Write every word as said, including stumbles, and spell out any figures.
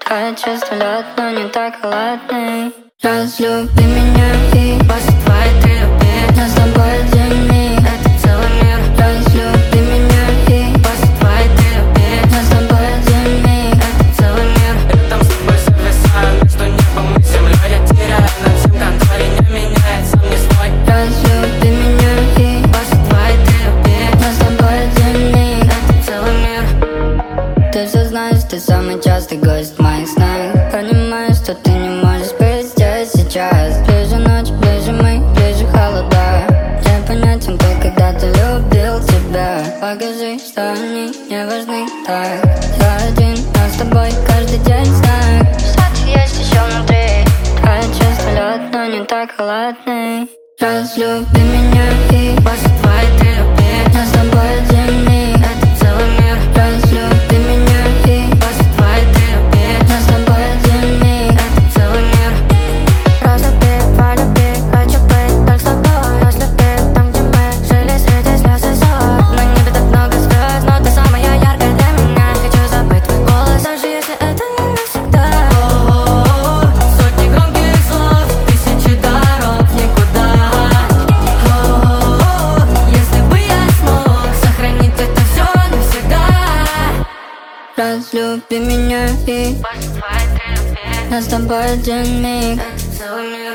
А чувство лед, но не так холодный. Разлюби меня и после твоей ты люби. Нас с тобой один миг, это целый мир. Разлюби меня и после твоей ты люби. Нас с тобой один миг, это целый мир. Рядом с тобой зависаю между небом и землей. Я теряю над всем контроль, и не меняет, сам не свой. Разлюби меня и после твоей ты люби. Нас с тобой один миг, это целый мир. Ты все знаешь, ты самый частый гость в моих снах. Понимаю, что ты не можешь быть здесь сейчас. Ближе ночь, ближе мы, ближе холода. Я понятен был, когда ты любил тебя. Покажи, что они не важны так. Я один, но с тобой каждый день знак. Что-то есть еще внутри. Твое чувство лед, но не так холодный. Разлюби меня и после твоей ты люби. Нас с тобой один миг, это целый мир. Разлюби меня и после твоей ты люби. Нас с тобой один миг, это целый мир. Разлюби, полюби, хочу быть так с тобой. Разлюби там, где мы жили среди слез и ссор. На небе так много звезд, но ты самая яркая для меня. Хочу забыть твой голос, даже если это не навсегда. О-о-о, сотни громких слов, тысячи дорог в никуда. О-о-о, если бы я смог сохранить это все навсегда. Разлюби меня и После твоей ты люби, нас с тобой один миг. это целый мир.